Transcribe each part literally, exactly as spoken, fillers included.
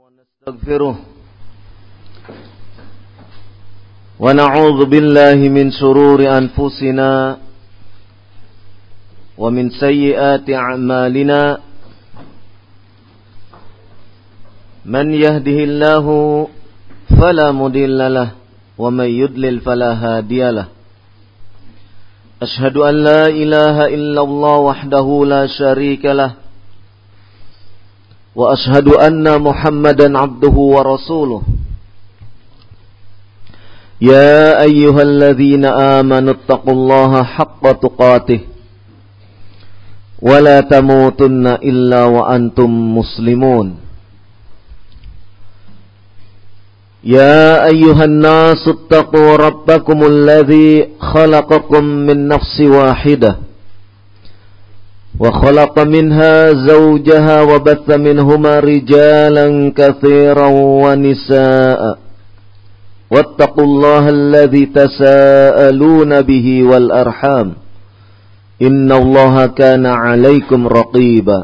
ونستغفره ونعوذ بالله من شرور أنفسنا ومن سيئات أعمالنا من يهده الله فلا مضل له ومن يضلل فلا هادي له أشهد أن لا إله إلا الله وحده لا شريك له وأشهد أن محمدا عبده ورسوله يا أيها الذين آمنوا اتقوا الله حق تقاته ولا تموتن إلا وأنتم مسلمون يا أيها الناس اتقوا ربكم الذي خلقكم من نفس واحدة وخلق منها زوجها وبث منهما رجالا كثيرا ونساء واتقوا الله الذي تساءلون به والأرحام إن الله كان عليكم رقيبا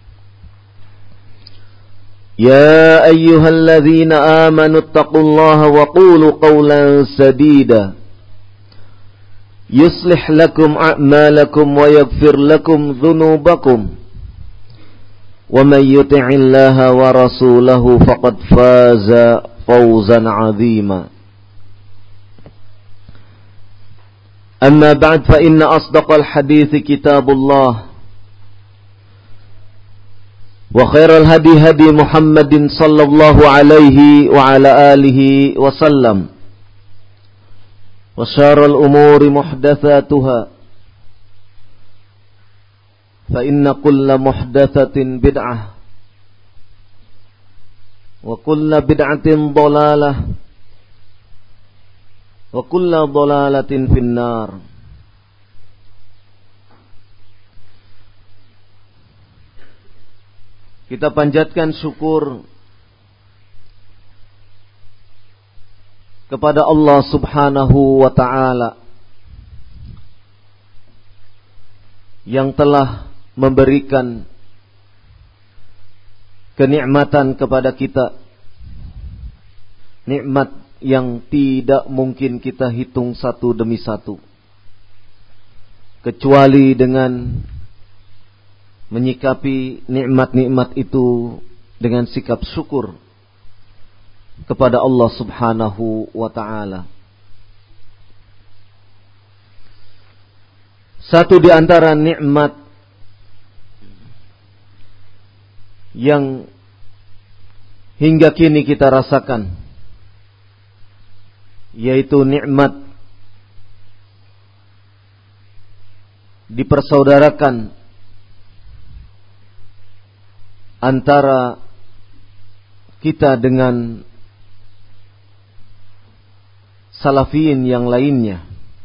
يا أيها الذين آمنوا اتقوا الله وقولوا قولا سديدا يصلح لكم أعمالكم ويغفر لكم ذنوبكم ومن يطع الله ورسوله فقد فاز فوزا عظيما أما بعد فإن أصدق الحديث كتاب الله وخير الهدي هدي محمد صلى الله عليه وعلى آله وسلم وشر الأمور محدثاتها فإن كل محدثة بدعة وكل بدعة ضلالة وكل ضلالة في النار. Kita panjatkan syukur kepada Allah Subhanahu wa ta'ala yang telah memberikan kenikmatan kepada kita, nikmat yang tidak mungkin kita hitung satu demi satu, kecuali dengan menyikapi nikmat-nikmat itu dengan sikap syukur kepada Allah Subhanahu wa ta'ala. Satu di antara nikmat yang hingga kini kita rasakan, yaitu nikmat dipersaudarakan antara kita dengan salafiyin yang lainnya.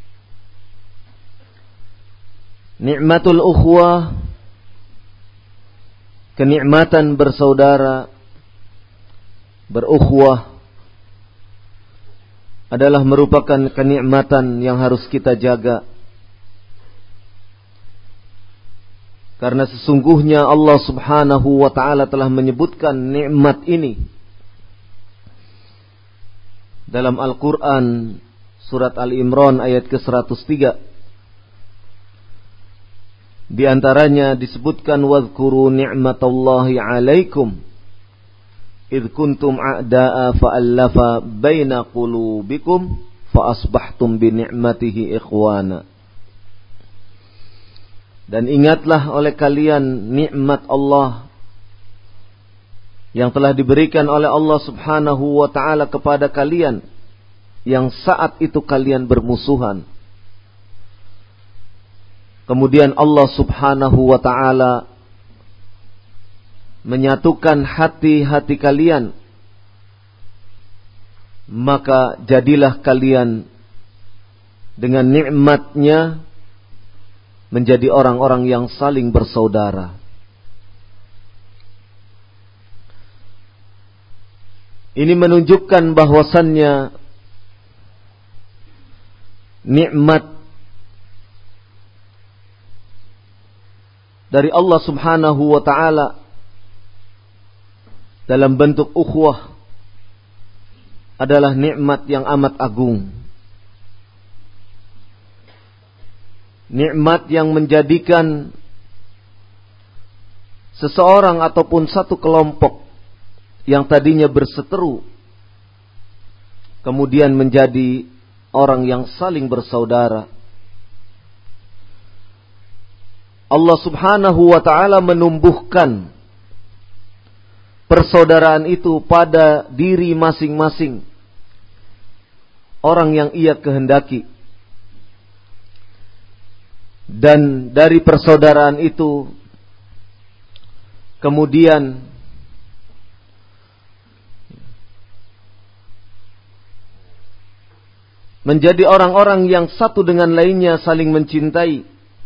Nikmatul ukhwah, kenikmatan bersaudara, berukhwah, adalah merupakan kenikmatan yang harus kita jaga. Karena sesungguhnya Allah Subhanahu wa ta'ala telah menyebutkan nikmat ini dalam Al-Quran surat Al-Imran ayat ke seratus tiga. Di antaranya disebutkan wadhkuru ni'matallahi alaikum idh kuntum a'da'a fa'allafa baina qulubikum fa asbahtum bi ni'matihi ikhwana. Dan ingatlah oleh kalian nikmat Allah yang telah diberikan oleh Allah Subhanahu wa ta'ala kepada kalian, yang saat itu kalian bermusuhan. Kemudian Allah Subhanahu wa ta'ala menyatukan hati-hati kalian, maka jadilah kalian dengan nikmatnya menjadi orang-orang yang saling bersaudara. Ini menunjukkan bahwasannya nikmat dari Allah Subhanahu wa ta'ala dalam bentuk ukhuwah adalah nikmat yang amat agung. Nikmat yang menjadikan seseorang ataupun satu kelompok yang tadinya berseteru kemudian menjadi orang yang saling bersaudara. Allah Subhanahu wa ta'ala menumbuhkan persaudaraan itu pada diri masing-masing orang yang ia kehendaki. Dan dari persaudaraan itu kemudian menjadi orang-orang yang satu dengan lainnya saling mencintai.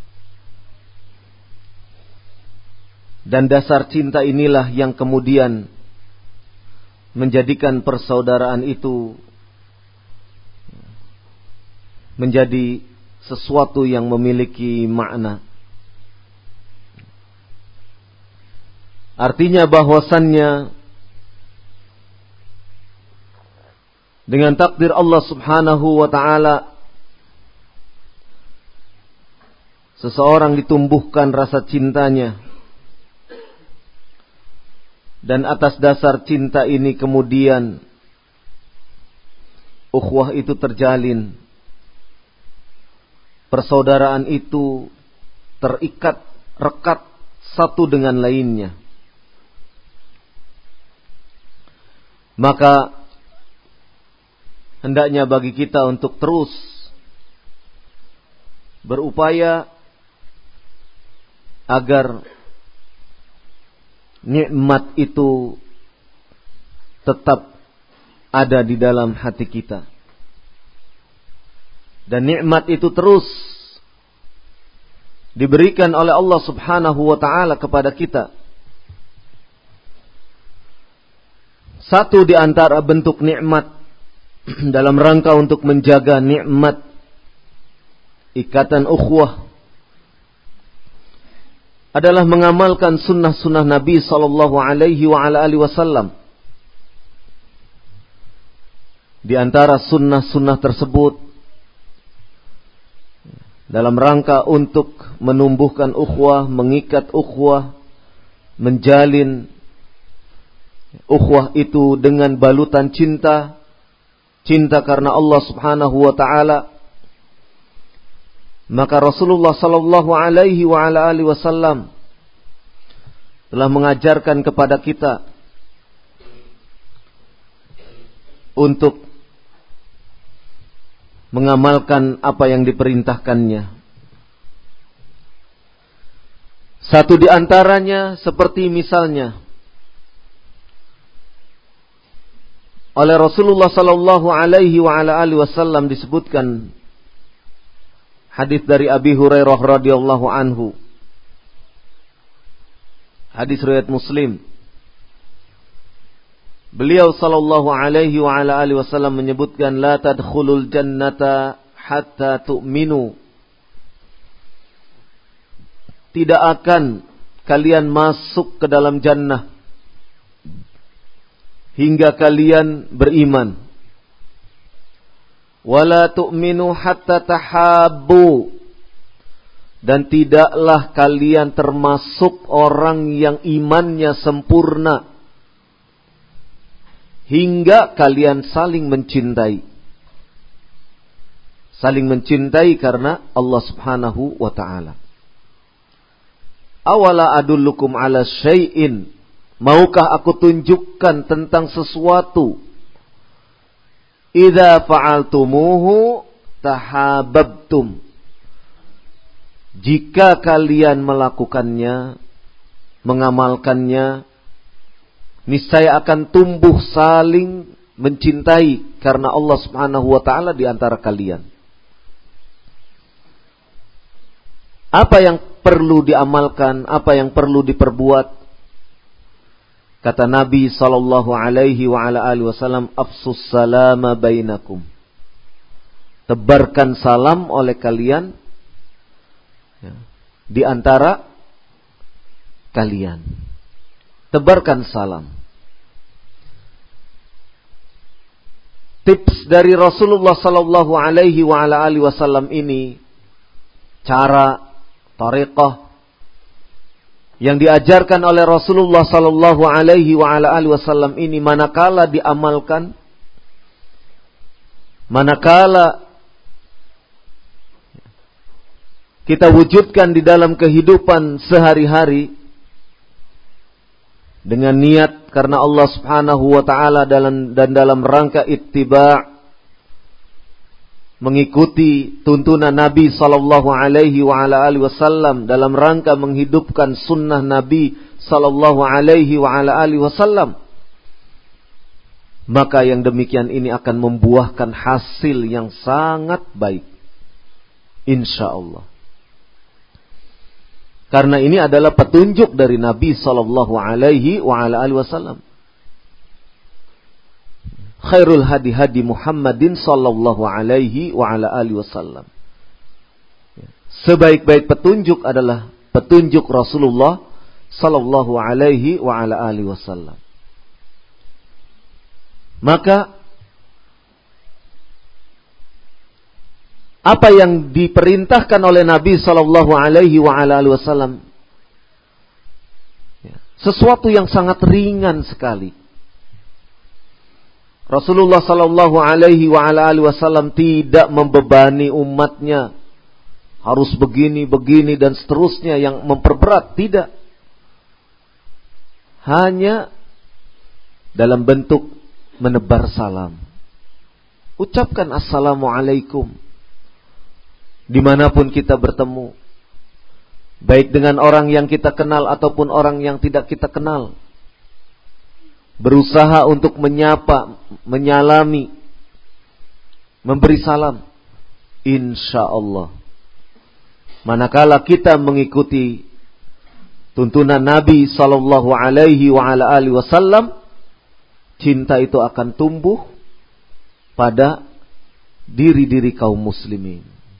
Dan dasar cinta inilah yang kemudian menjadikan persaudaraan itu menjadi sesuatu yang memiliki makna. Artinya bahwasannya dengan takdir Allah Subhanahu wa ta'ala seseorang ditumbuhkan rasa cintanya, dan atas dasar cinta ini kemudian ukhuwah itu terjalin, persaudaraan itu terikat rekat satu dengan lainnya. Maka hendaknya bagi kita untuk terus berupaya agar nikmat itu tetap ada di dalam hati kita. Dan nikmat itu terus diberikan oleh Allah Subhanahu wa ta'ala kepada kita. Satu di antara bentuk nikmat dalam rangka untuk menjaga nikmat ikatan ukhuwah adalah mengamalkan sunnah-sunnah Nabi sallallahu alaihi wa ala alihi wasallam. Di antara sunnah-sunnah tersebut dalam rangka untuk menumbuhkan ukhuwah, mengikat ukhuwah, menjalin ukhuwah itu dengan balutan cinta, cinta karena Allah Subhanahu wa ta'ala. Maka Rasulullah sallallahu alaihi wa ala alihi wasallam telah mengajarkan kepada kita untuk mengamalkan apa yang diperintahkannya. Satu di antaranya seperti misalnya oleh Rasulullah sallallahu alaihi wa ala alihi wasallam disebutkan hadis dari Abi Hurairah radhiyallahu anhu. Hadis riwayat Muslim. Beliau sallallahu alaihi wa ala alihi wasallam menyebutkan la tadkhulul jannata hatta tu'minu. Tidak akan kalian masuk ke dalam jannah hingga kalian beriman. Wala tu'minu hatta tahabbu. Dan tidaklah kalian termasuk orang yang imannya sempurna hingga kalian saling mencintai. Saling mencintai karena Allah Subhanahu wa ta'ala. Awala adullukum ala syai'in. Maukah aku tunjukkan tentang sesuatu? Idza fa'altumuhu tahabbtum. Jika kalian melakukannya, mengamalkannya, niscaya akan tumbuh saling mencintai karena Allah Subhanahu wa ta'ala di antara kalian. Apa yang perlu diamalkan, apa yang perlu diperbuat? Kata Nabi sallallahu alaihi wa ala alihi wasallam, afsus salama bainakum. Tebarkan salam oleh kalian ya, di antara kalian. Tebarkan salam. tips dari Rasulullah sallallahu alaihi wa ala alihi wasallam ini, cara, thariqah yang diajarkan oleh Rasulullah sallallahu alaihi wa ala alihi wasallam ini, manakala diamalkan, manakala kita wujudkan di dalam kehidupan sehari-hari dengan niat karena Allah Subhanahu wa taala dalam dan dalam rangka ittiba', mengikuti tuntunan Nabi sallallahu alaihi wa ala alihi wasallam, dalam rangka menghidupkan sunnah Nabi sallallahu alaihi wa ala alihi wasallam, maka yang demikian ini akan membuahkan hasil yang sangat baik, insyaallah. Karena ini adalah petunjuk dari Nabi sallallahu alaihi wa ala alihi wasallam. Khairul hadi hadi Muhammadin sallallahu alaihi wa ala alihi wasallam. Sebaik-baik petunjuk adalah petunjuk Rasulullah sallallahu alaihi wa ala alihi wasallam. Maka apa yang diperintahkan oleh Nabi sallallahu alaihi wa ala alihi wasallam, sesuatu yang sangat ringan sekali. Rasulullah sallallahu alaihi wa ala alihi wasallam tidak membebani umatnya harus begini, begini dan seterusnya yang memperberat, tidak. Hanya dalam bentuk menebar salam. Ucapkan assalamualaikum dimanapun kita bertemu, baik dengan orang yang kita kenal ataupun orang yang tidak kita kenal. Berusaha untuk menyapa, menyalami, memberi salam. Insya Allah, manakala kita mengikuti tuntunan Nabi sallallahu alaihi wa ala alihi wasallam, cinta itu akan tumbuh pada diri-diri kaum muslimin.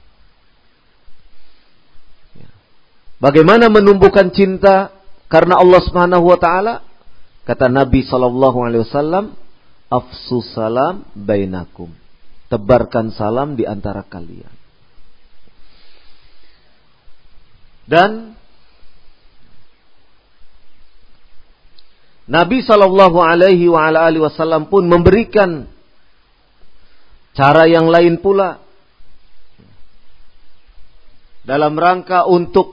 Bagaimana menumbuhkan cinta karena Allah Subhanahu wa taala? Kata Nabi sallallahu alaihi wasallam, afsus salam bainakum. Tebarkan salam di antara kalian. Dan Nabi sallallahu alaihi wa ala alihi wasallam pun memberikan cara yang lain pula dalam rangka untuk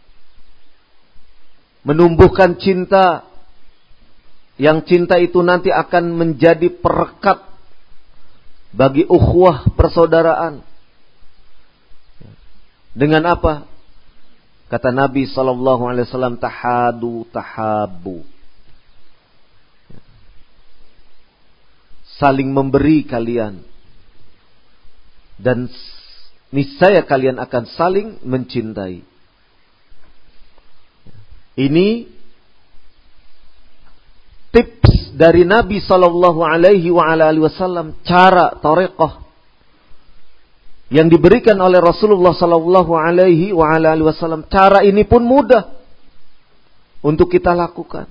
menumbuhkan cinta, yang cinta itu nanti akan menjadi perekat bagi ukhuwah persaudaraan. Dengan apa? Kata Nabi sallallahu alaihi wasallam, tahadu tahabu. Saling memberi kalian, dan niscaya kalian akan saling mencintai. Ini tips dari Nabi sallallahu alaihi wa ala alihi wasallam, cara thariqah yang diberikan oleh Rasulullah sallallahu alaihi wa ala alihi wasallam. Cara ini pun mudah untuk kita lakukan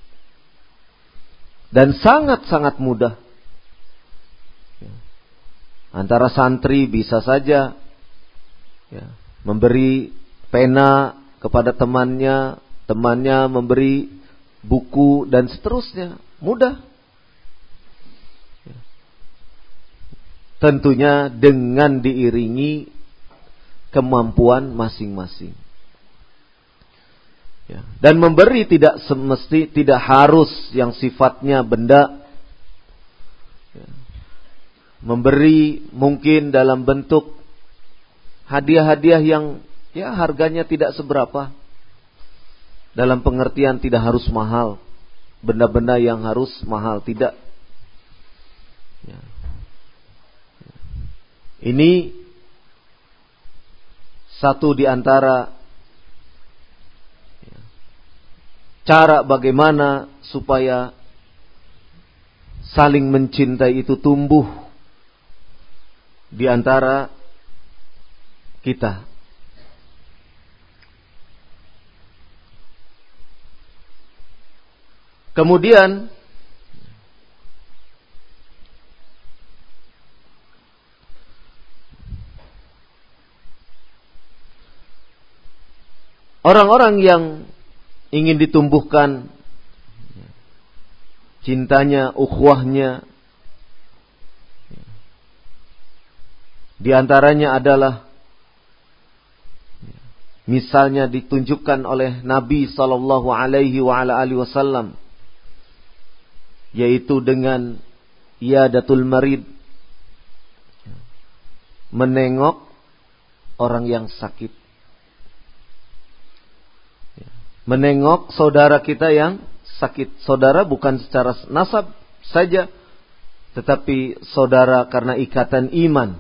dan sangat-sangat mudah. Antara santri bisa saja ya, memberi pena kepada temannya, temannya memberi buku dan seterusnya, mudah. Tentunya dengan diiringi kemampuan masing-masing. Ya. Dan memberi tidak semesti, tidak harus yang sifatnya benda. Ya. Memberi mungkin dalam bentuk hadiah-hadiah yang ya harganya tidak seberapa. Dalam pengertian tidak harus mahal, benda-benda yang harus mahal, tidak. Ya. Ini satu di antara ya, cara bagaimana supaya saling mencintai itu tumbuh di antara kita. Kemudian Orang-orang yang ingin ditumbuhkan cintanya, ukhuwahnya, di antaranya adalah misalnya ditunjukkan oleh Nabi sallallahu alaihi wa ala alihi wasallam, yaitu dengan iyadatul marid, menengok orang yang sakit. Menengok saudara kita yang sakit. Saudara bukan secara nasab saja, tetapi saudara karena ikatan iman.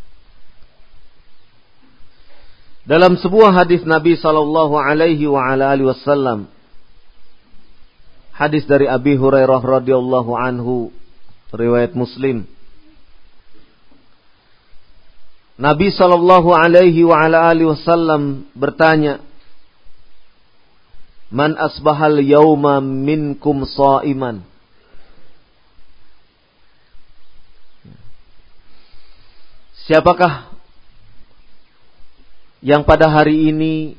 Dalam sebuah hadis Nabi sallallahu alaihi wa ala alihi wasallam, hadis dari Abi Hurairah radhiyallahu anhu, riwayat Muslim. Nabi sallallahu alaihi wa ala alihi wasallam bertanya, "Man asbahal yawma minkum sha'iman?" Siapakah yang pada hari ini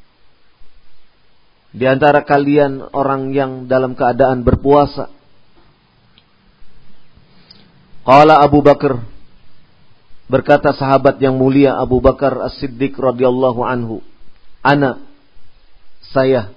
di antara kalian orang yang dalam keadaan berpuasa? Qala Abu Bakar, berkata sahabat yang mulia Abu Bakar As-Siddiq radhiyallahu anhu, "Ana, saya."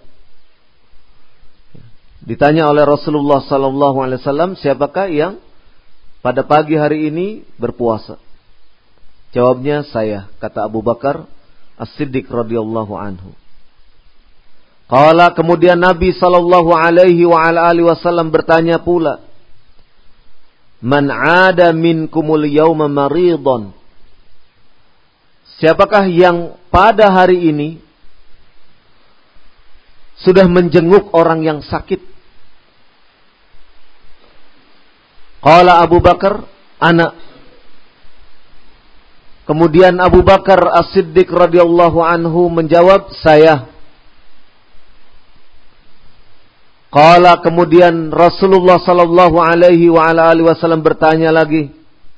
Ditanya oleh Rasulullah sallallahu alaihi wasallam, siapakah yang pada pagi hari ini berpuasa? Jawabnya, saya, kata Abu Bakar As-Siddiq radhiyallahu anhu. Qala, kemudian Nabi sallallahu alaihi wa ala alihi wasallam bertanya pula, "Man 'ada minkumul yawma maridhan?" Siapakah yang pada hari ini sudah menjenguk orang yang sakit? Qala Abu Bakar, "Ana." Kemudian Abu Bakar As-Siddiq radhiyallahu anhu menjawab, "Saya." Qala, kemudian Rasulullah sallallahu alaihi wa ala alihi wasallam bertanya lagi,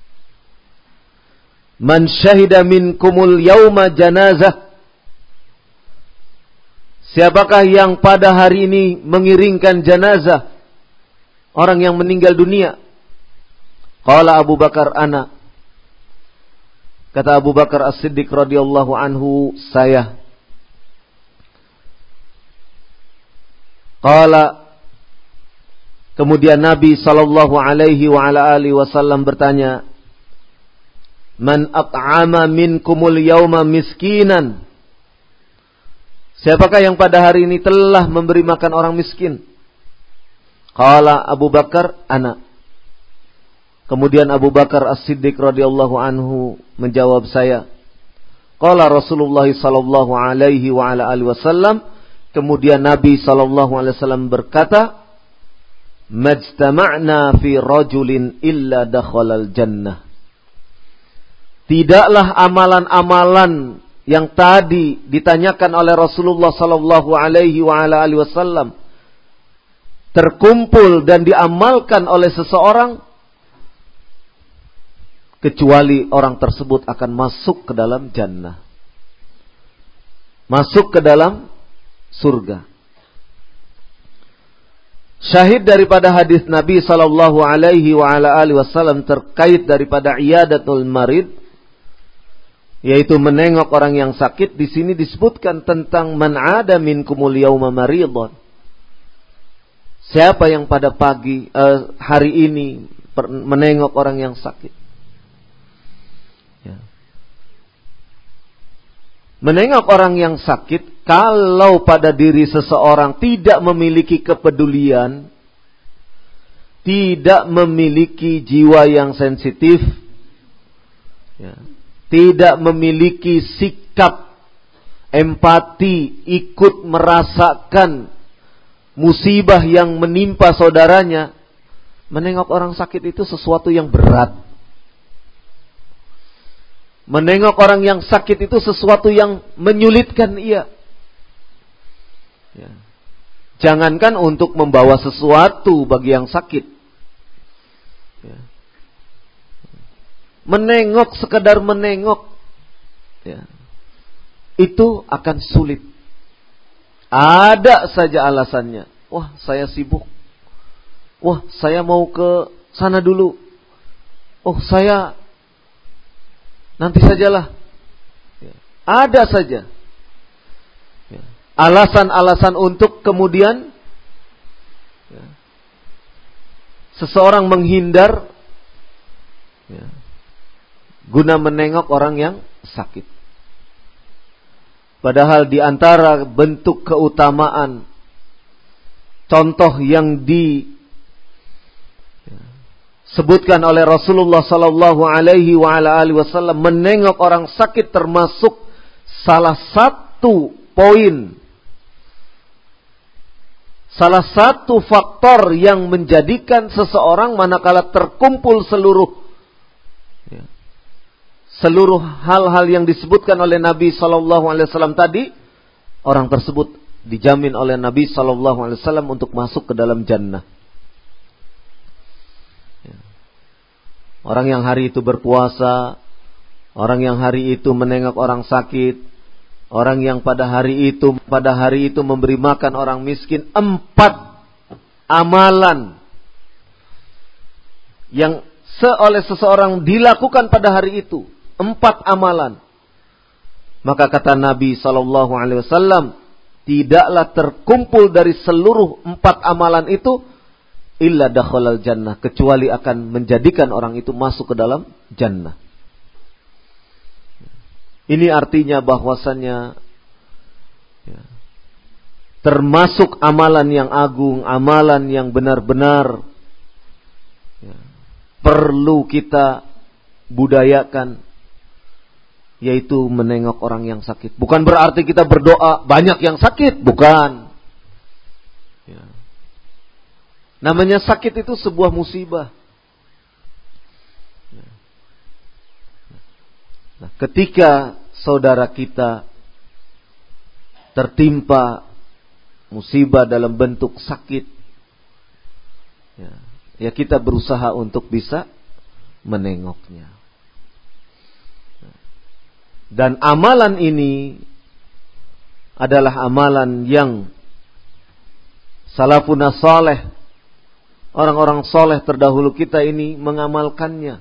"Man syahida minkumul yauma janazah?" Siapakah yang pada hari ini mengiringkan jenazah orang yang meninggal dunia? Qala Abu Bakar, "Ana." Kata Abu Bakar As-Siddiq radhiyallahu anhu, "Saya." Qala, kemudian Nabi sallallahu alaihi wa ala alihi wasallam bertanya, "Man at'ama minkumul yawma miskinan?" Siapakah yang pada hari ini telah memberi makan orang miskin? Qala Abu Bakar, "Ana." Kemudian Abu Bakar As-Siddiq radhiyallahu anhu menjawab, "Saya." Qala Rasulullah sallallahu alaihi wa ala alihi wasallam, kemudian Nabi sallallahu alaihi wasallam berkata, "Majtama'na fi rajulin illa dakhalal jannah." Tidaklah amalan-amalan yang tadi ditanyakan oleh Rasulullah sallallahu alaihi wa ala alihi wasallam terkumpul dan diamalkan oleh seseorang, kecuali orang tersebut akan masuk ke dalam jannah, masuk ke dalam surga. Syahid daripada hadis Nabi sallallahu alaihi wa ala alihi wasallam terkait daripada iyadatul marid, yaitu menengok orang yang sakit, di sini disebutkan tentang man 'ada minkumul yauma maridhan. Siapa yang pada pagi uh, hari ini menengok orang yang sakit? Ya. Menengok orang yang sakit, kalau pada diri seseorang tidak memiliki kepedulian, tidak memiliki jiwa yang sensitif, ya, tidak memiliki sikap empati, ikut merasakan musibah yang menimpa saudaranya, menengok orang sakit itu sesuatu yang berat. Menengok orang yang sakit itu sesuatu yang menyulitkan ia. Ya. Jangankan untuk membawa sesuatu bagi yang sakit. Ya. Menengok, sekedar menengok, ya, itu akan sulit. Ada saja alasannya. Wah, saya sibuk. Wah, saya mau ke sana dulu. Oh, saya nanti sajalah. Ya. Ada saja ya. alasan-alasan untuk kemudian ya, seseorang menghindar ya, guna menengok orang yang sakit. Padahal di antara bentuk keutamaan, contoh yang disebutkan oleh Rasulullah Sallallahu Alaihi Wasallam menengok orang sakit termasuk salah satu poin, salah satu faktor yang menjadikan seseorang manakala terkumpul seluruh Seluruh hal-hal yang disebutkan oleh Nabi Sallallahu Alaihi Wasallam tadi, orang tersebut dijamin oleh Nabi Sallallahu Alaihi Wasallam untuk masuk ke dalam jannah. Orang yang hari itu berpuasa, orang yang hari itu menengok orang sakit, orang yang pada hari itu pada hari itu memberi makan orang miskin, empat amalan yang oleh seseorang dilakukan pada hari itu. Empat amalan. Maka kata Nabi Sallallahu Alaihi Wasallam, tidaklah terkumpul dari seluruh empat amalan itu illa dakhalal jannah, kecuali akan menjadikan orang itu masuk ke dalam jannah. Ini artinya bahwasannya ya, termasuk amalan yang agung, amalan yang benar-benar ya, perlu kita budayakan, yaitu menengok orang yang sakit. Bukan berarti kita berdoa banyak yang sakit, bukan. Ya. Namanya sakit itu sebuah musibah. Ya. Nah, ketika saudara kita tertimpa musibah dalam bentuk sakit, ya, ya kita berusaha untuk bisa menengoknya. Dan amalan ini adalah amalan yang salafun saleh, orang-orang soleh terdahulu kita ini mengamalkannya.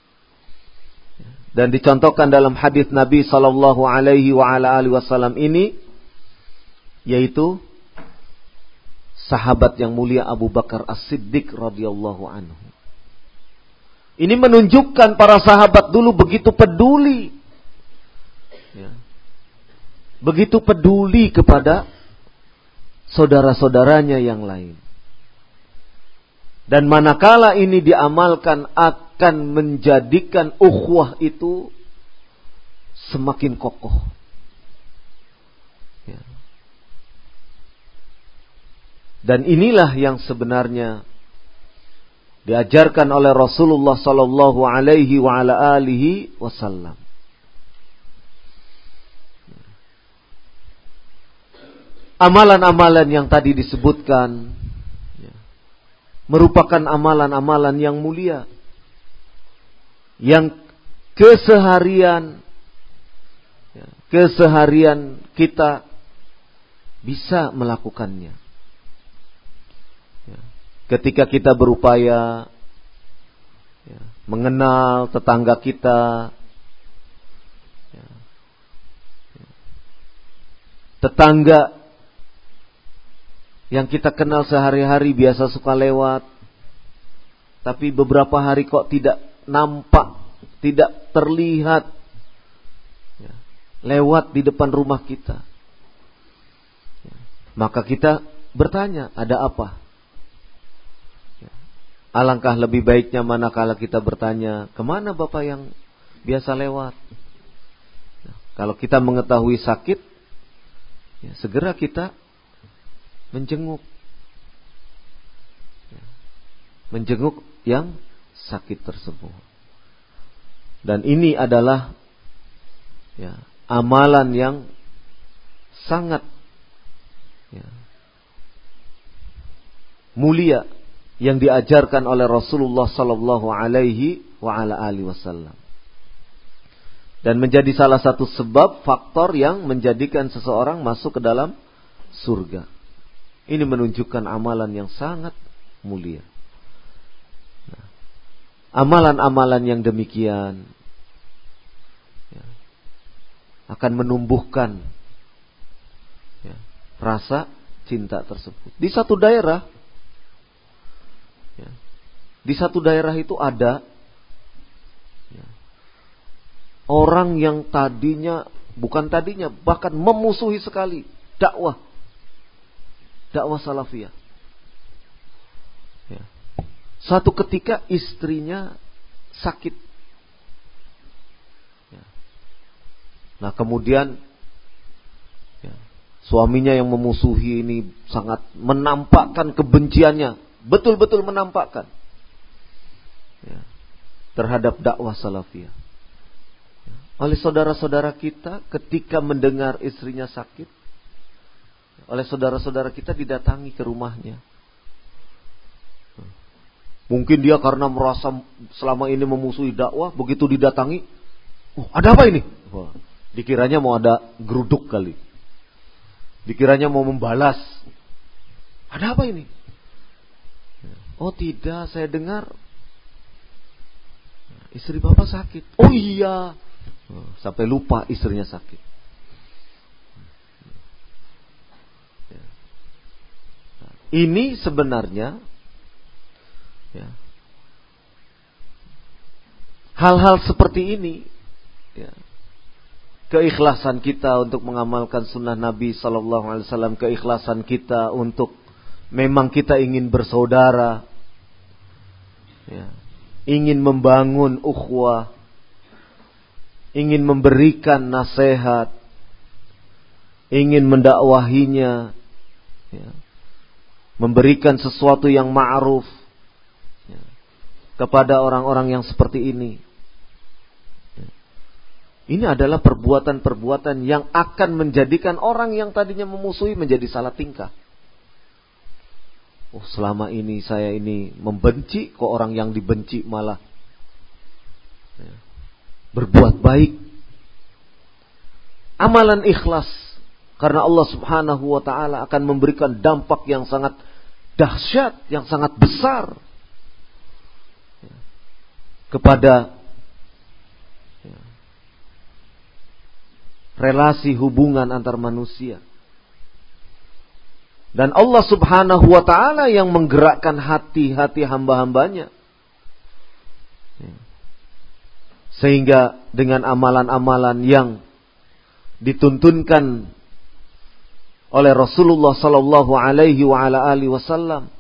Dan dicontohkan dalam hadis Nabi Sallallahu Alaihi Wasallam ini, yaitu sahabat yang mulia Abu Bakar As-Siddiq radhiyallahu anhu. Ini menunjukkan para sahabat dulu begitu peduli, ya, begitu peduli kepada saudara-saudaranya yang lain. Dan manakala ini diamalkan akan menjadikan ukhuwah itu semakin kokoh. Ya. Dan inilah yang sebenarnya diajarkan oleh Rasulullah sallallahu alaihi wa ala alihi wasallam. Amalan-amalan yang tadi disebutkan ya, merupakan amalan-amalan yang mulia, yang keseharian ya, keseharian kita bisa melakukannya. Ya, ketika kita berupaya ya, mengenal tetangga kita, ya, ya, tetangga yang kita kenal sehari-hari biasa suka lewat, tapi beberapa hari kok tidak nampak, tidak terlihat ya, lewat di depan rumah kita. Ya, maka kita bertanya, ada apa? Ya, alangkah lebih baiknya manakala kita bertanya, kemana Bapak yang biasa lewat? Ya, kalau kita mengetahui sakit, ya, segera kita menjenguk, ya, menjenguk yang sakit tersebut. Dan ini adalah ya, amalan yang sangat ya, mulia yang diajarkan oleh Rasulullah Sallallahu Alaihi Wasallam, dan menjadi salah satu sebab faktor yang menjadikan seseorang masuk ke dalam surga. Ini menunjukkan amalan yang sangat mulia. Nah, amalan-amalan yang demikian ya, akan menumbuhkan ya, rasa cinta tersebut. Di satu daerah, ya, di satu daerah itu ada ya, orang yang tadinya, bukan tadinya, bahkan memusuhi sekali dakwah, dakwah salafiyah. Ya. Suatu ketika istrinya sakit. Ya. Nah kemudian ya, suaminya yang memusuhi ini sangat menampakkan kebenciannya, betul-betul menampakkan ya, terhadap dakwah salafiyah. Ya. Oleh saudara-saudara kita ketika mendengar istrinya sakit, oleh saudara-saudara kita didatangi ke rumahnya. Mungkin dia karena merasa selama ini memusuhi dakwah, begitu didatangi, oh, ada apa ini? Wah, dikiranya mau ada geruduk kali. Dikiranya mau membalas. Ada apa ini? Oh tidak, saya dengar istri bapak sakit. Oh iya, sampai lupa istrinya sakit. Ini sebenarnya ya, hal-hal seperti ini ya, keikhlasan kita untuk mengamalkan sunnah Nabi Sallallahu Alaihi Wasallam, keikhlasan kita untuk memang kita ingin bersaudara ya, ingin membangun ukhuwah, ingin memberikan nasihat, ingin mendakwahinya ya, memberikan sesuatu yang ma'ruf ya, kepada orang-orang yang seperti ini. Ya. Ini adalah perbuatan-perbuatan yang akan menjadikan orang yang tadinya memusuhi menjadi salah tingkah. Oh, selama ini saya ini membenci, kok orang yang dibenci malah ya, berbuat baik. Amalan ikhlas karena Allah Subhanahu wa taala akan memberikan dampak yang sangat dahsyat, yang sangat besar ya, kepada ya, relasi hubungan antar manusia. Dan Allah Subhanahu wa taala yang menggerakkan hati-hati hamba-hambanya. Ya. Sehingga dengan amalan-amalan yang dituntunkan oleh Rasulullah sallallahu alaihi wa ala alihi wasallam,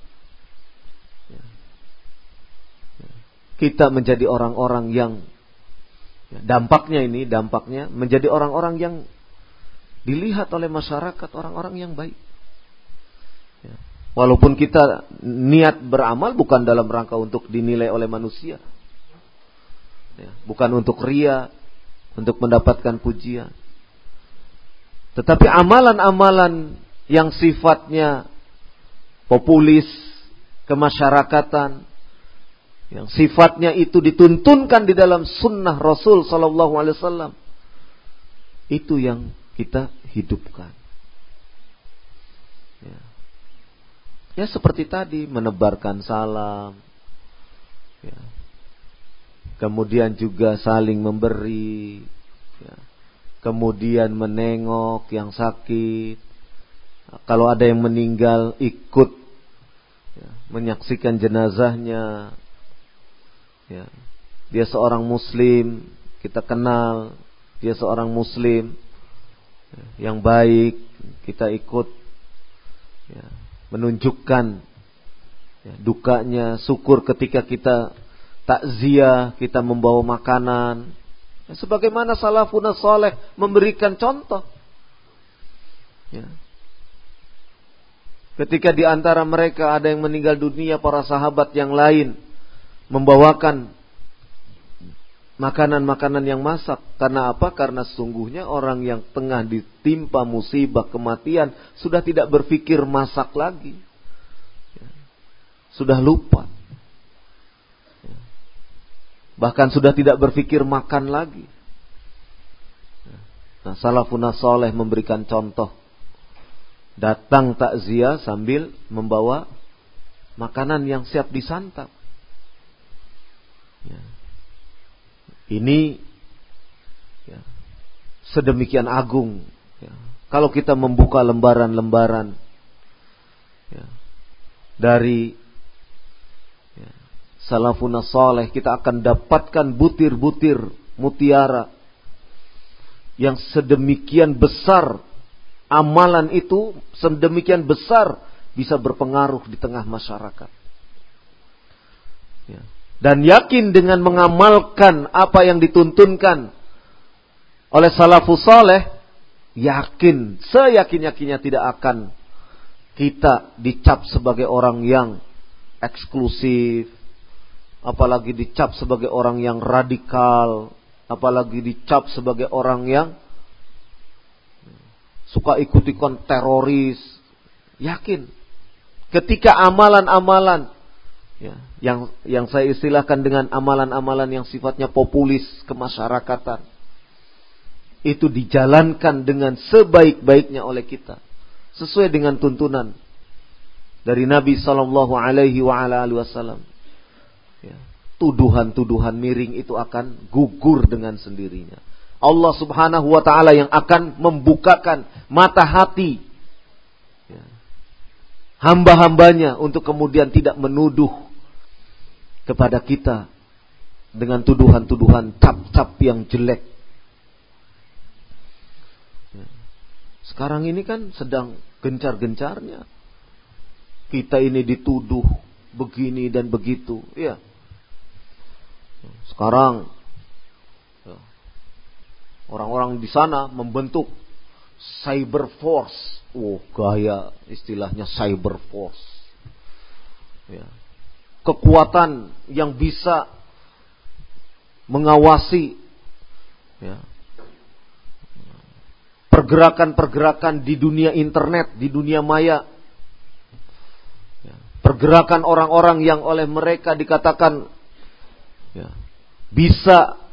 kita menjadi orang-orang yang dampaknya ini dampaknya menjadi orang-orang yang dilihat oleh masyarakat, orang-orang yang baik. Walaupun kita niat beramal bukan dalam rangka untuk dinilai oleh manusia, bukan untuk ria, untuk mendapatkan pujian. Tetapi amalan-amalan yang sifatnya populis, kemasyarakatan, yang sifatnya itu dituntunkan di dalam sunnah Rasul Sallallahu Alaihi Wasallam, itu yang kita hidupkan. Ya. Ya seperti tadi, menebarkan salam, ya. Kemudian juga saling memberi, ya. Kemudian menengok yang sakit. Kalau ada yang meninggal, ikut ya, menyaksikan jenazahnya. Ya. Dia seorang muslim, kita kenal dia seorang muslim ya, yang baik, kita ikut ya, menunjukkan ya, dukanya, syukur ketika kita takziah, kita membawa makanan. Sebagaimana salafun saleh memberikan contoh. Ya. Ketika di antara mereka ada yang meninggal dunia, para sahabat yang lain membawakan makanan-makanan yang masak. Karena apa? Karena sesungguhnya orang yang tengah ditimpa musibah kematian sudah tidak berpikir masak lagi. Ya. Sudah lupa. Bahkan sudah tidak berpikir makan lagi. Nah, salafun saleh memberikan contoh datang takziah sambil membawa makanan yang siap disantap. Ya. Ini ya, sedemikian agung. Ya. Kalau kita membuka lembaran-lembaran ya, dari ya, salafun saleh, kita akan dapatkan butir-butir mutiara yang sedemikian besar. Amalan itu sedemikian besar bisa berpengaruh di tengah masyarakat. Ya. Dan yakin dengan mengamalkan apa yang dituntunkan oleh salafus saleh, yakin, seyakin-yakinnya tidak akan kita dicap sebagai orang yang eksklusif, apalagi dicap sebagai orang yang radikal, apalagi dicap sebagai orang yang suka ikut-ikut teroris. Yakin ketika amalan-amalan ya, yang yang saya istilahkan dengan amalan-amalan yang sifatnya populis kemasyarakatan itu dijalankan dengan sebaik-baiknya oleh kita, sesuai dengan tuntunan dari Nabi sallallahu alaihi wasallam. Ya, tuduhan-tuduhan miring itu akan gugur dengan sendirinya. Allah Subhanahu wa taala yang akan membukakan mata hati ya, hamba-hambanya untuk kemudian tidak menuduh kepada kita dengan tuduhan-tuduhan cap-cap yang jelek. Ya. Sekarang ini kan sedang gencar-gencarnya kita ini dituduh begini dan begitu. Ya. Sekarang ya, orang-orang di sana membentuk cyber force. Oh, gaya istilahnya cyber force. Ya. Kekuatan yang bisa mengawasi ya, pergerakan-pergerakan di dunia internet, di dunia maya. Ya. Pergerakan orang-orang yang oleh mereka dikatakan ya, bisa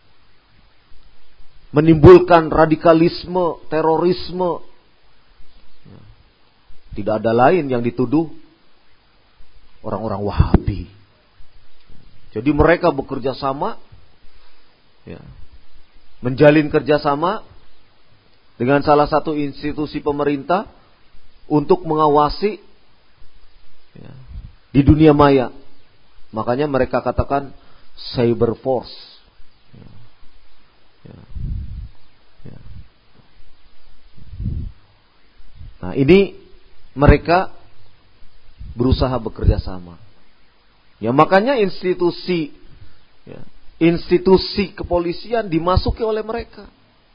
menimbulkan radikalisme, terorisme. Ya. Tidak ada lain yang dituduh orang-orang Wahabi. Jadi mereka bekerja sama, ya, menjalin kerjasama dengan salah satu institusi pemerintah untuk mengawasi ya, di dunia maya. Makanya mereka katakan cyber force. Ya. Ya. Ya. Nah, ini mereka berusaha bekerja sama. Ya, makanya institusi ya, institusi kepolisian dimasuki oleh mereka.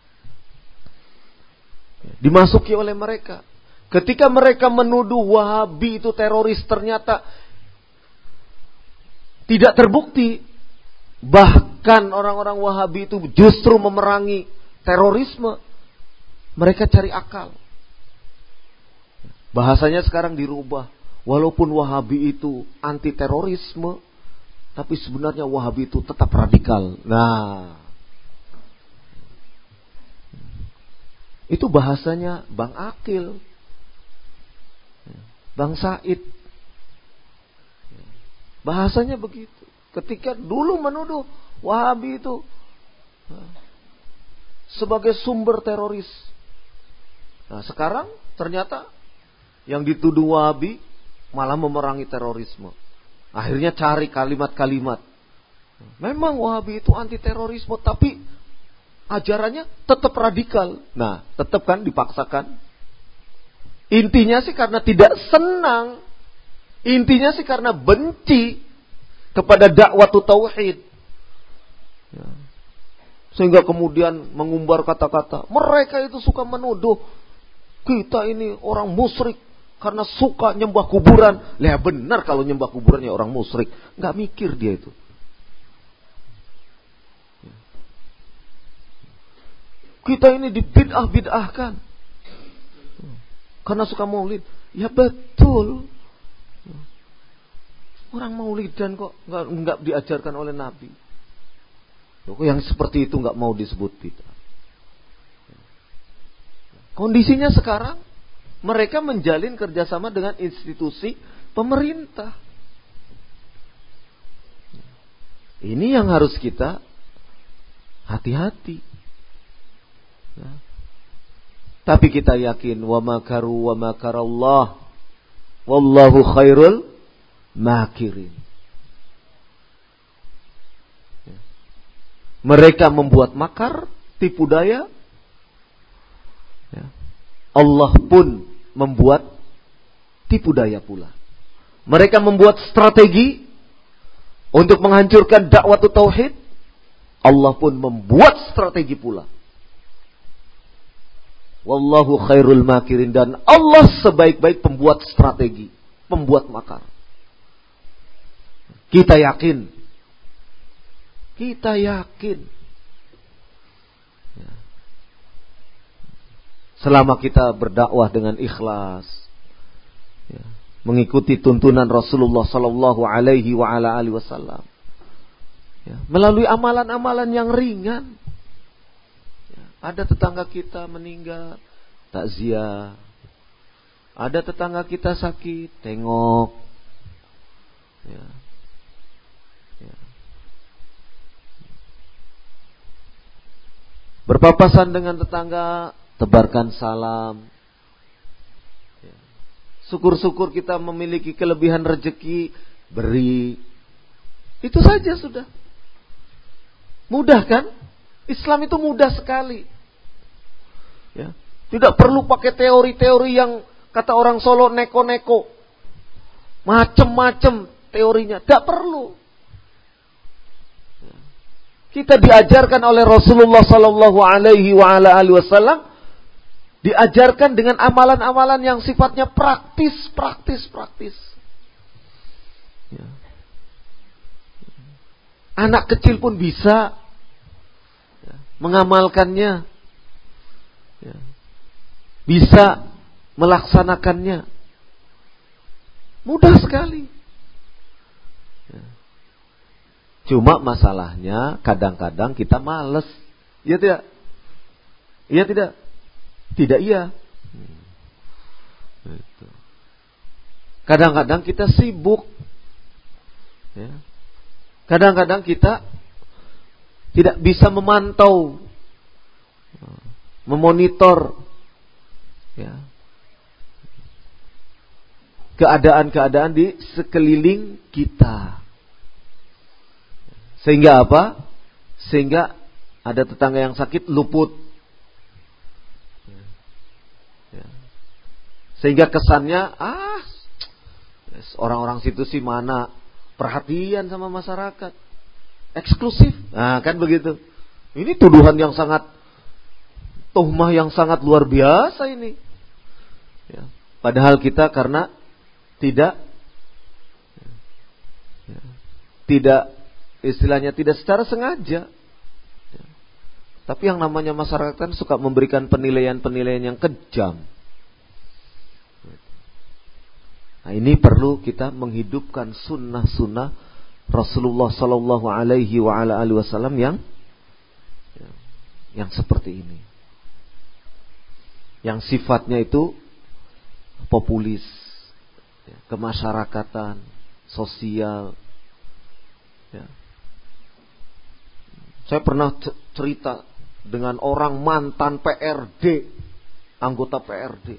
Ya, dimasuki oleh mereka. Ketika mereka menuduh Wahabi itu teroris, ternyata tidak terbukti. Bahkan orang-orang Wahabi itu justru memerangi terorisme. Mereka cari akal. Bahasanya sekarang dirubah. Walaupun Wahabi itu anti terorisme, tapi sebenarnya Wahabi itu tetap radikal. Nah, itu bahasanya Bang Akil, Bang Said. Bahasanya begitu. Ketika dulu menuduh Wahabi itu sebagai sumber teroris. Nah, sekarang ternyata yang dituduh Wahabi malah memerangi terorisme. Akhirnya cari kalimat-kalimat. Memang Wahabi itu anti terorisme, tapi ajarannya tetap radikal. Nah, tetap kan dipaksakan. Intinya sih karena tidak senang. Intinya sih karena benci kepada dakwah tauhid. Ya. Sehingga kemudian mengumbar kata-kata. Mereka itu suka menuduh kita ini orang musyrik karena suka nyembah kuburan. Lah benar kalau nyembah kuburannya orang musyrik. Gak mikir dia itu. Kita ini dibid'ah-bid'ahkan karena suka maulid. Ya betul. Orang maulidan kok gak, gak diajarkan oleh Nabi. Yang seperti itu gak mau disebut bid'ah. Kondisinya sekarang Mereka menjalin kerjasama dengan institusi pemerintah. Ini yang harus kita hati-hati. Ya. Tapi kita yakin wa makaru wa makarallah wallahu khairul makirin. Ya. Mereka membuat makar, tipu daya. Ya. Allah pun membuat tipu daya pula. Mereka membuat strategi untuk menghancurkan dakwah tauhid. Allah pun membuat strategi pula. Wallahu khairul makirin, dan Allah sebaik-baik pembuat strategi, pembuat makar. Kita yakin. Kita yakin. Selama kita berdakwah dengan ikhlas, ya, mengikuti tuntunan Rasulullah sallallahu alaihi wa ala alihi wasallam, ya, melalui amalan-amalan yang ringan. Ya, ada tetangga kita meninggal, takziah. Ada tetangga kita sakit, tengok. Ya. Ya. Berpapasan dengan tetangga, tebarkan salam. Syukur-syukur kita memiliki kelebihan rezeki, beri. Itu saja sudah. Mudah kan? Islam itu mudah sekali. Ya. Tidak perlu pakai teori-teori yang kata orang Solo neko-neko. Macem-macem teorinya. Tidak perlu. Ya. Kita diajarkan oleh Rasulullah sallallahu alaihi wa ala alihi wasallam, diajarkan dengan amalan-amalan yang sifatnya praktis, praktis, praktis. Ya. Anak kecil pun bisa ya, mengamalkannya, ya. Bisa melaksanakannya. Mudah sekali. Ya. Cuma masalahnya kadang-kadang kita malas. Iya tidak? Iya tidak? Tidak iya. Kadang-kadang kita sibuk. Ya. Kadang-kadang kita tidak bisa memantau, memonitor, ya, keadaan-keadaan di sekeliling kita. Sehingga apa? Sehingga ada tetangga yang sakit, luput. Sehingga kesannya, ah, orang-orang situ sih mana perhatian sama masyarakat, eksklusif. Nah, kan begitu. Ini tuduhan yang sangat, tuhmah yang sangat luar biasa ini. Ya. Padahal kita karena tidak, ya, tidak, istilahnya tidak secara sengaja. Ya. Tapi yang namanya masyarakat kan suka memberikan penilaian-penilaian yang kejam. Nah, ini perlu kita menghidupkan sunnah-sunnah Rasulullah Sallallahu Alaihi wa ala alihi Wasallam yang yang seperti ini, yang sifatnya itu populis, kemasyarakatan, sosial. Ya. Saya pernah cerita dengan orang mantan P R D, anggota P R D.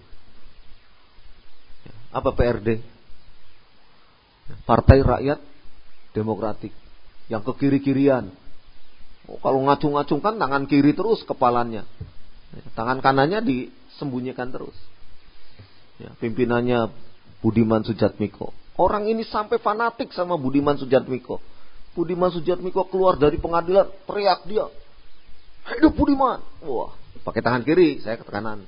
Apa P R D? Partai Rakyat Demokratik, yang ke kiri-kirian. Oh, kalau ngacung-ngacungkan tangan kiri terus kepalanya, tangan kanannya disembunyikan terus. Ya, pimpinannya Budiman Sujatmiko. Orang ini sampai fanatik sama Budiman Sujatmiko. Budiman Sujatmiko keluar dari pengadilan, teriak dia, hidup Budiman. Wah, pakai tangan kiri, saya ke kanan.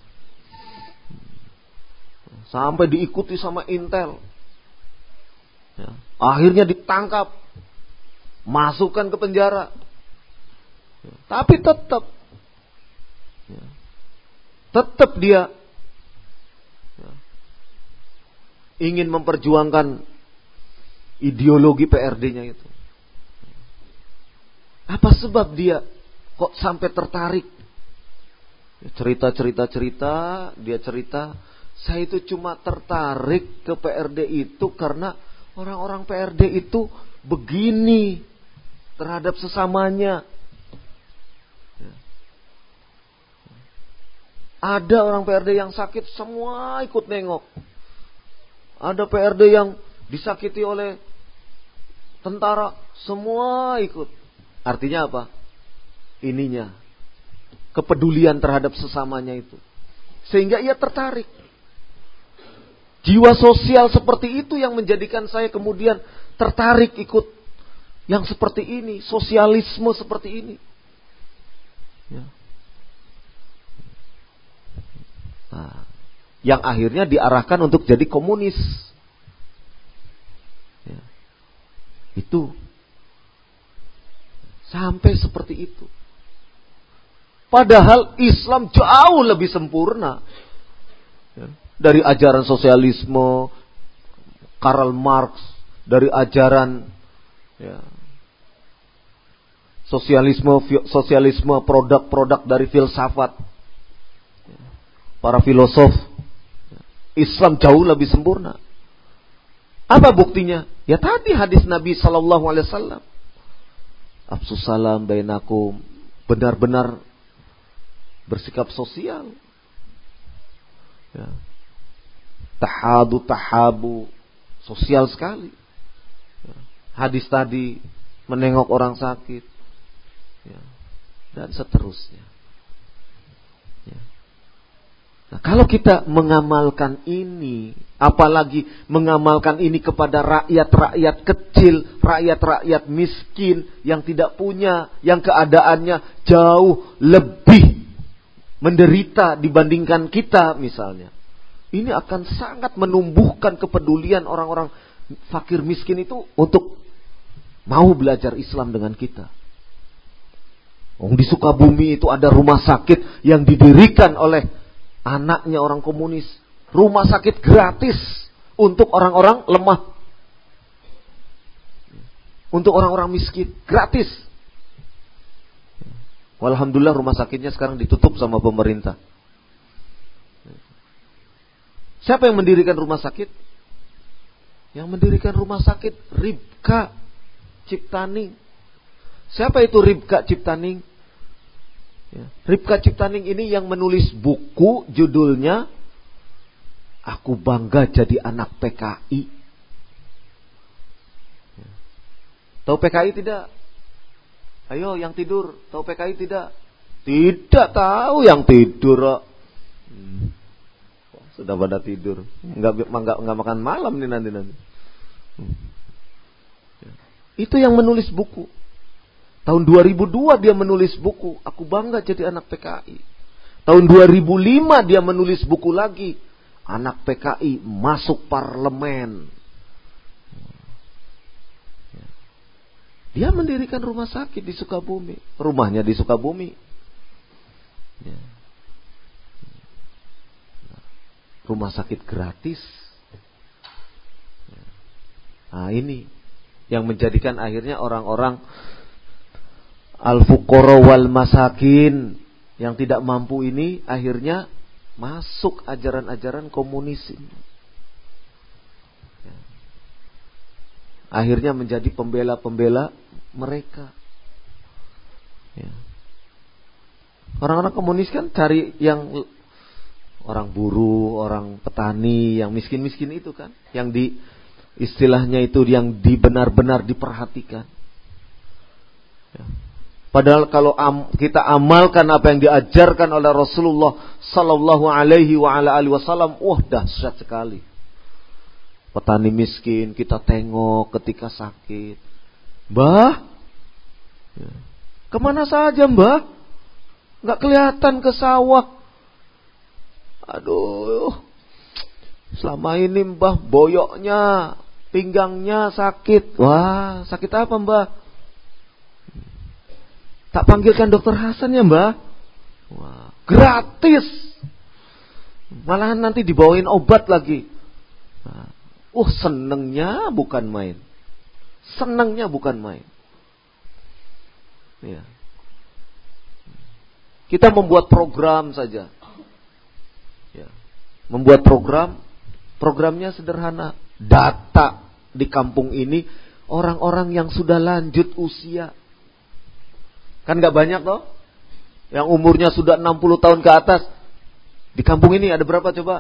Sampai diikuti sama Intel. Ya. Akhirnya ditangkap, masukkan ke penjara. Ya. Tapi tetap, ya, tetap dia ya, ingin memperjuangkan ideologi P R D-nya itu. Apa sebab dia kok sampai tertarik? Cerita-cerita-cerita, dia cerita Saya itu cuma tertarik ke P R D itu karena orang-orang P R D itu begini terhadap sesamanya. Ada orang P R D yang sakit, semua ikut nengok. Ada P R D yang disakiti oleh tentara, semua ikut. Artinya apa? Ininya, kepedulian terhadap sesamanya itu. Sehingga ia tertarik. Jiwa sosial seperti itu yang menjadikan saya kemudian tertarik ikut yang seperti ini, sosialisme seperti ini. Ya. Nah, yang akhirnya diarahkan untuk jadi komunis. Ya. Itu sampai seperti itu. Padahal Islam jauh lebih sempurna. Ya. Dari ajaran sosialisme, Karl Marx, dari ajaran ya, sosialisme, sosialisme produk-produk dari filsafat, ya, para filosof. Islam jauh lebih sempurna. Apa buktinya? Ya tadi hadis Nabi Sallallahu Alaihi Wasallam. Afsus salam bainakum, benar-benar bersikap sosial. Ya. Tahadu tahabu, sosial sekali. Ya. Hadis tadi menengok orang sakit, ya. Dan seterusnya. Ya. Nah, kalau kita mengamalkan ini, apalagi mengamalkan ini kepada rakyat-rakyat kecil, rakyat-rakyat miskin yang tidak punya, yang keadaannya jauh lebih menderita dibandingkan kita misalnya. Ini akan sangat menumbuhkan kepedulian orang-orang fakir miskin itu untuk mau belajar Islam dengan kita. Oh, di Sukabumi itu ada rumah sakit yang didirikan oleh anaknya orang komunis. Rumah sakit gratis untuk orang-orang lemah. Untuk orang-orang miskin. Gratis. Alhamdulillah rumah sakitnya sekarang ditutup sama pemerintah. Siapa yang mendirikan rumah sakit? Yang mendirikan rumah sakit Ribka Ciptaning. Siapa itu Ribka Ciptaning? Ya. Ribka Ciptaning ini yang menulis buku judulnya Aku Bangga Jadi Anak P K I. Ya. Tahu P K I tidak? Ayo yang tidur, tahu P K I tidak? Tidak tahu yang tidur. Hmm. Sudah pada tidur, nggak nggak nggak makan malam nih nanti nanti. Hmm. Ya. Itu yang menulis buku. Tahun dua ribu dua dia menulis buku, Aku Bangga Jadi Anak P K I. Tahun dua ribu lima dia menulis buku lagi, Anak P K I Masuk Parlemen. Ya. Dia mendirikan rumah sakit di Sukabumi, rumahnya di Sukabumi. Ya. Rumah sakit gratis. Nah ini yang menjadikan akhirnya orang-orang al-fuqara wal masakin yang tidak mampu ini akhirnya masuk ajaran-ajaran komunis ini. Akhirnya menjadi pembela-pembela mereka. Orang-orang komunis kan cari yang orang buruh, orang petani, yang miskin-miskin itu kan, yang di istilahnya itu yang di benar-benar diperhatikan. Ya. Padahal kalau am, kita amalkan apa yang diajarkan oleh Rasulullah Sallallahu Alaihi wa ala alihi Wasallam, wah dahsyat sekali. Petani miskin kita tengok ketika sakit, Mbah, ya. Kemana saja Mbah? Nggak kelihatan ke sawah. Aduh, selama ini Mbah boyoknya, pinggangnya sakit. Wah, sakit apa Mbah? Tak panggilkan dokter Hasan ya Mbah? Wah, gratis. Malahan nanti dibawain obat lagi. Nah, uh, senengnya bukan main. Senengnya bukan main. Ya. Kita membuat program saja. Ya. membuat program, programnya sederhana. Data di kampung ini orang-orang yang sudah lanjut usia. Kan gak banyak toh? Yang umurnya sudah enam puluh tahun ke atas. Di kampung ini ada berapa coba?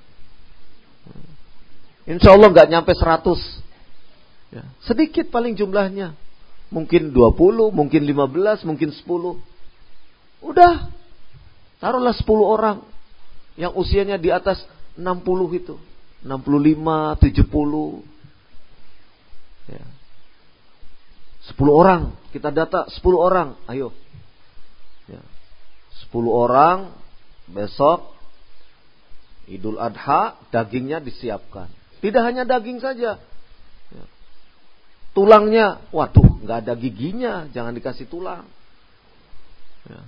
Insya Allah gak nyampe seratus. Ya, sedikit paling jumlahnya. Mungkin dua puluh, mungkin lima belas, mungkin sepuluh. Udah, taruhlah sepuluh orang yang usianya di atas enam puluh itu. enam puluh lima, tujuh puluh. Ya. sepuluh orang, kita data sepuluh orang, ayo. Ya. sepuluh orang, besok Idul Adha, dagingnya disiapkan. Tidak hanya daging saja. Ya. Tulangnya, waduh, nggak ada giginya, jangan dikasih tulang. Ya.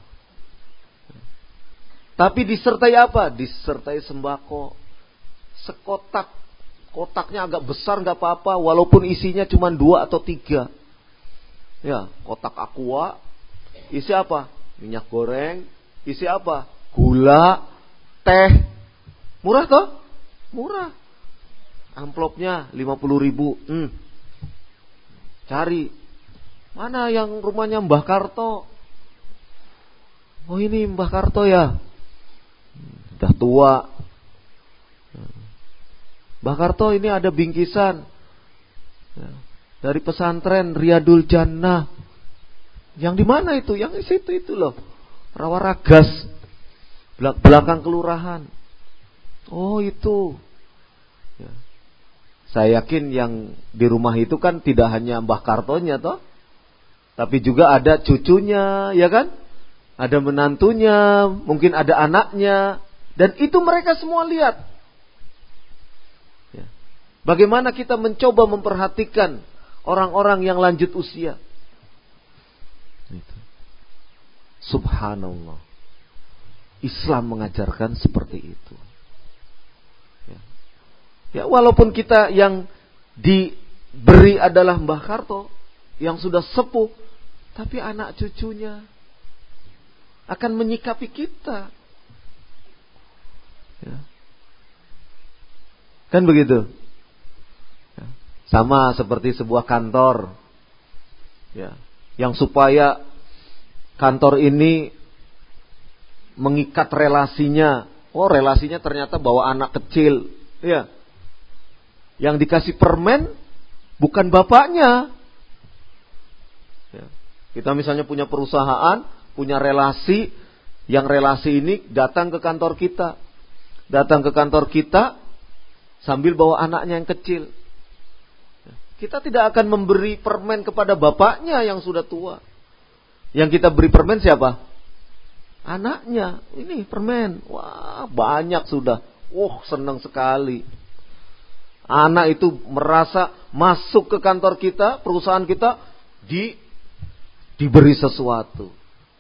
Tapi disertai apa? Disertai sembako. Sekotak. Kotaknya agak besar nggak apa-apa, walaupun isinya cuma dua atau tiga. Ya, kotak aqua. Isi apa? Minyak goreng. Isi apa? Gula, teh. Murah toh? Murah. Amplopnya lima puluh ribu. Hmm. Cari. Mana yang rumahnya Mbah Karto? Oh ini Mbah Karto ya. Udah tua. Mbah Karto ini ada bingkisan dari pesantren Riyadul Jannah. Yang di mana itu? Yang di situ itu loh. Rawaragas. Belakang kelurahan. Oh itu. Ya. Saya yakin yang di rumah itu kan tidak hanya Mbah Kartonya toh, tapi juga ada cucunya, ya kan? Ada menantunya, mungkin ada anaknya, dan itu mereka semua lihat. Ya. Bagaimana kita mencoba memperhatikan orang-orang yang lanjut usia? Itu. Subhanallah. Islam mengajarkan seperti itu. Ya, walaupun kita yang diberi adalah Mbah Karto yang sudah sepuh, tapi anak cucunya akan menyikapi kita. Ya. Kan begitu? Ya. Sama seperti sebuah kantor. Ya. Yang supaya kantor ini mengikat relasinya. Oh, relasinya ternyata bawa anak kecil. Ya. Yang dikasih permen bukan bapaknya. Ya. Kita misalnya punya perusahaan, punya relasi, yang relasi ini datang ke kantor kita. Datang ke kantor kita sambil bawa anaknya yang kecil. Ya. Kita tidak akan memberi permen kepada bapaknya yang sudah tua. Yang kita beri permen siapa? Anaknya. Ini permen. Wah, banyak sudah. Wah, senang sekali. Anak itu merasa masuk ke kantor kita, perusahaan kita, di diberi sesuatu.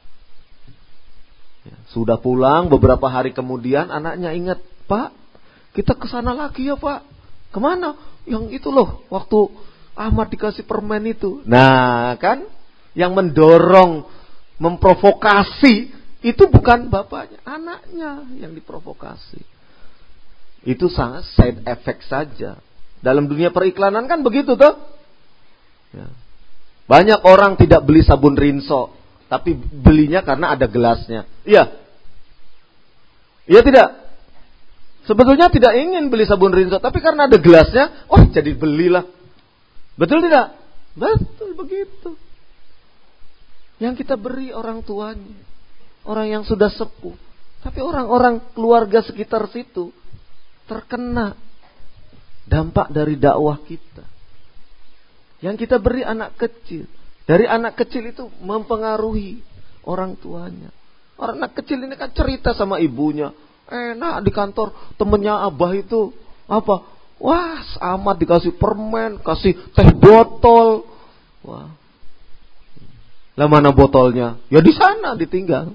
Ya, sudah pulang beberapa hari kemudian anaknya ingat, Pak, kita kesana lagi ya Pak. Kemana? Yang itu loh, waktu Ahmad dikasih permen itu. Nah kan, yang mendorong, memprovokasi, itu bukan bapaknya, anaknya yang diprovokasi. Itu sangat side effect saja. Dalam dunia periklanan kan begitu toh. Ya. Banyak orang tidak beli sabun rinso, tapi belinya karena ada gelasnya. Iya. Iya tidak? Sebetulnya tidak ingin beli sabun rinso, tapi karena ada gelasnya, wah jadi belilah. Betul tidak? Betul begitu. Yang kita beri orang tuanya, orang yang sudah sepuh, tapi orang-orang keluarga sekitar situ terkena dampak dari dakwah kita. Yang kita beri anak kecil. Dari anak kecil itu mempengaruhi orang tuanya. Orang anak kecil ini kan cerita sama ibunya. Enak di kantor temennya abah itu. Apa? Wah, amat dikasih permen, kasih teh botol. Wah. Lah mana botolnya? Ya di sana ditinggal.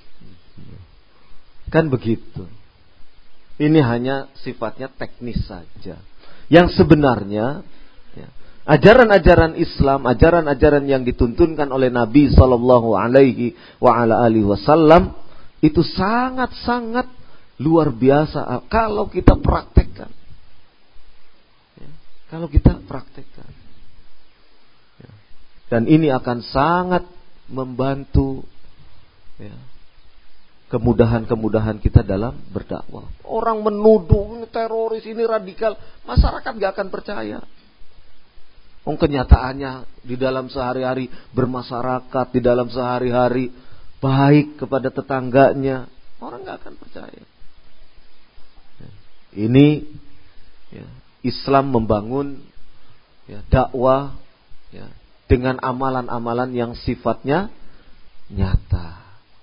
Kan begitu. Ini hanya sifatnya teknis saja. Yang sebenarnya ya, ajaran-ajaran Islam, ajaran-ajaran yang dituntunkan oleh Nabi Sallallahu Alaihi Wasallam itu sangat-sangat luar biasa kalau kita praktekkan. Ya, kalau kita praktekkan. Ya. Dan ini akan sangat membantu ya, kemudahan-kemudahan kita dalam berdakwah. Orang menuduh ini teroris, ini radikal, masyarakat gak akan percaya. Oh, kenyataannya di dalam sehari-hari bermasyarakat, di dalam sehari-hari baik kepada tetangganya, orang gak akan percaya. Ini ya, Islam membangun ya, dakwah ya, dengan amalan-amalan yang sifatnya nyata.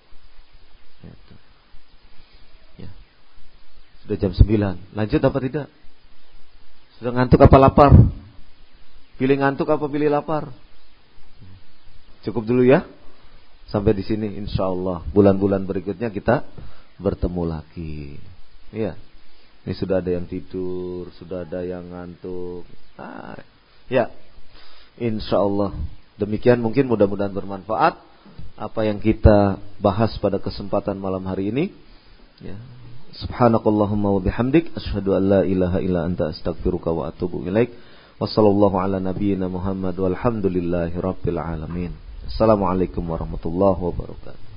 Ya. Sudah jam sembilan. Lanjut apa tidak? Sudah ngantuk apa lapar? Pilih ngantuk apa pilih lapar? Cukup dulu ya. Sampai di sini insyaallah. Bulan-bulan berikutnya kita bertemu lagi. Iya. Ini sudah ada yang tidur, sudah ada yang ngantuk. Ah, ya. Insyaallah. Demikian mungkin mudah-mudahan bermanfaat apa yang kita bahas pada kesempatan malam hari ini. Ya. Subhanakallahumma wa bihamdik asyhadu an la ilaha illa anta astaghfiruka wa atubu ilaik. Wassallallahu ala nabiyyina Muhammad walhamdulillahi rabbil alamin. Assalamualaikum warahmatullahi wabarakatuh.